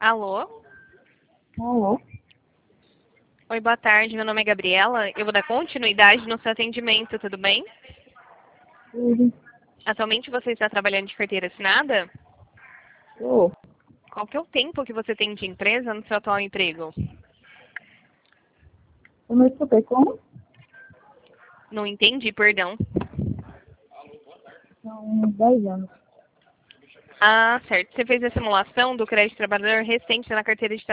Alô? Alô? Oi, boa tarde. Meu nome é Gabriela. Eu vou dar continuidade no seu atendimento, tudo bem? Tudo. Atualmente você está trabalhando de carteira assinada? Tô. Qual que é o tempo que você tem de empresa no seu atual emprego? Eu me escutei como? Não entendi, perdão. São 10 anos. Ah, certo. Você fez a simulação do crédito trabalhador recente na carteira de